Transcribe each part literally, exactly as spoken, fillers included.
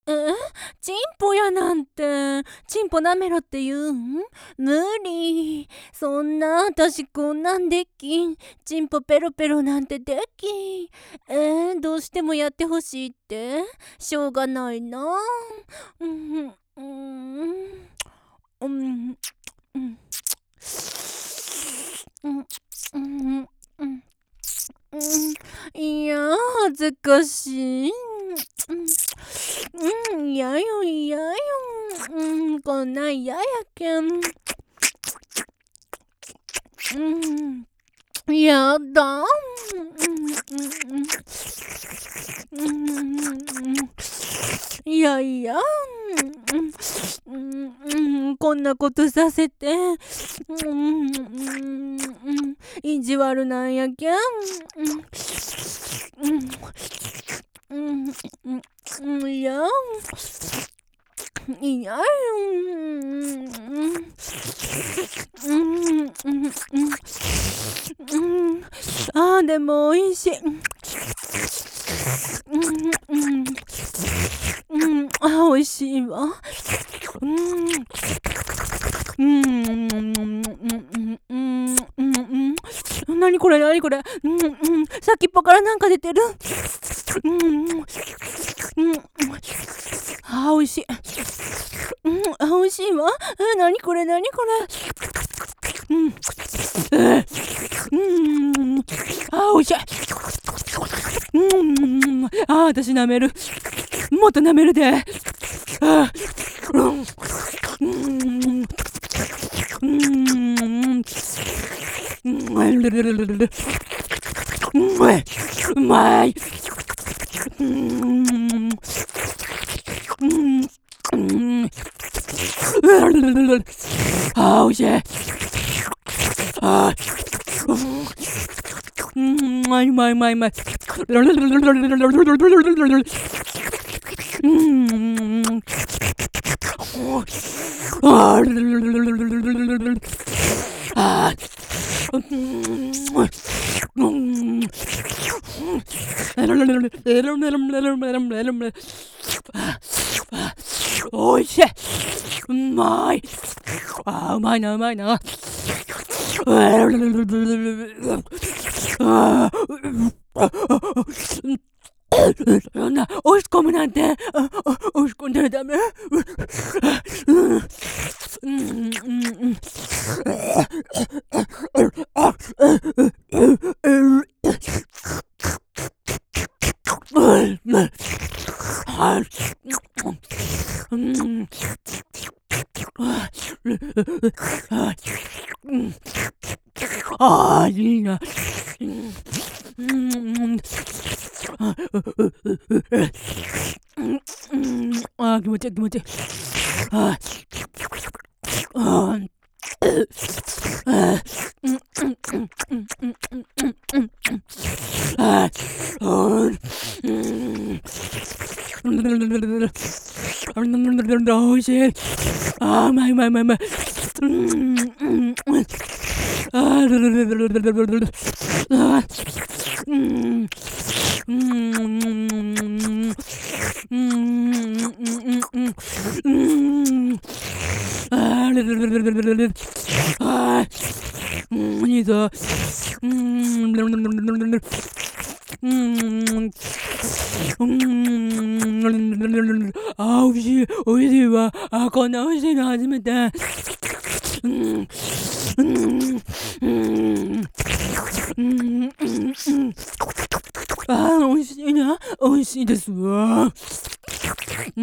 えチンポやなんて、チンポ舐めろって言うん無理。そんな、私こんなんできん。チンポペロペロなんてできん。えー、どうしてもやってほしいってしょうがないな。うん、うん、うん、うん、うん、うん、うん、うん、いや、恥ずかしい。うん、嫌よ嫌よ。うん、こんなん嫌やけん。うん、やだ。うんうんうんいやいや、うんうんうん、こんなことさせて、うんうんうん意地悪なんやけん。うんうんうんうんいやいやよ。うんうんうんうんあーでも美味しい。うんうんうんあ美味しいわ。うんうんうんうんうんうん何これ何これうんうん先っぽからなんか出てる。うんうんうんあ美味しい。うんあ美味しいわ。え何これ何これ。うんえうんあ美味しい。うんあ私舐める。もっと舐めるで。あうんうんうんうまいうまい。うんうんうんあー、おいしい。あー、うん、うまいうまいうまいうまい。うん、あー、あー、おいしい。うまい。あー、うまいな、うまいな。そんな押し込むなんて押し込んだらダメ。ああいいな。うんああ気持ちいい気持ちいい。ああおいしい。あーうまいうまいうまいうまい。あールルルルルルルルルルあーうんうんうんうんあールルルルルルルルあーうんいいぞ。うんルルルルルルルうん。うん。あ、美味しい。美味しいわ。あ、こんな美味しいの初めて。うん。うん。うん。うん。あ、美味しいな。美味しいですわ。うん。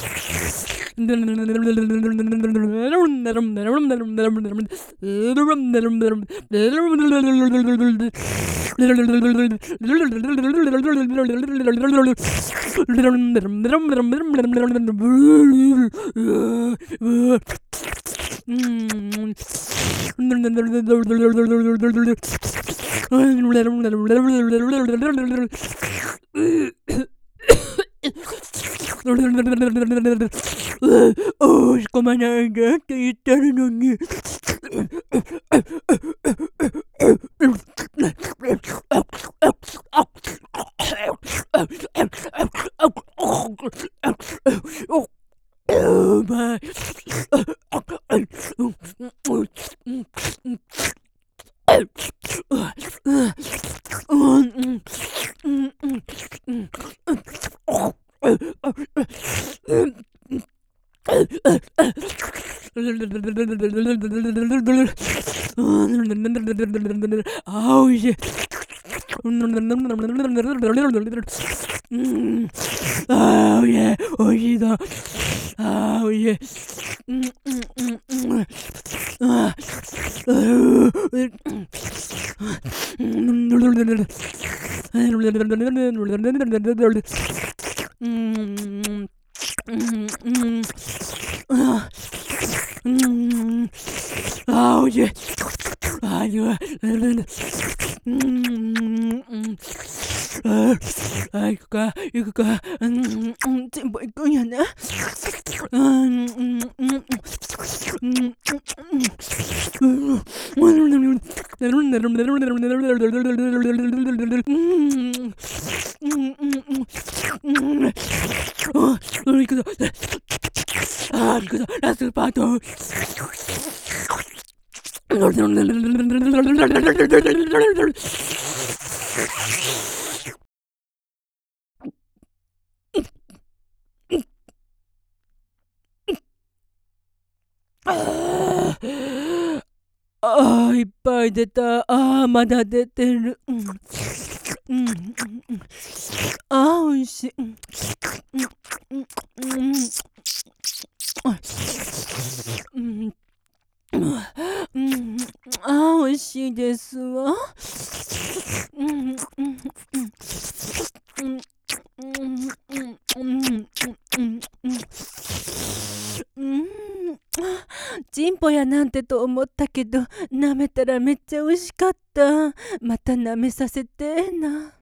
押し込まないでって言ってるのに。 おうまい。あ、おいしい。あー、おいしい。おいしいぞ。あー、おいしい。ああ、おいしい。あー、あ、行くか、行くか。うん、チンポ行くんやな。うん、うん、うん。行くぞ。ああ、行くぞ。ラストパート。ああ、いっぱい出た。ああ、まだ出てる。うん。うん。うん。ああ、おいしい。うん。うん。うん。うん。うん。ああ、おいしいですわ。うん。うん。うん。うん。うん。うん。うん。うん。チンポやなんてと思ったけど、舐めたらめっちゃ美味しかった。また舐めさせてな。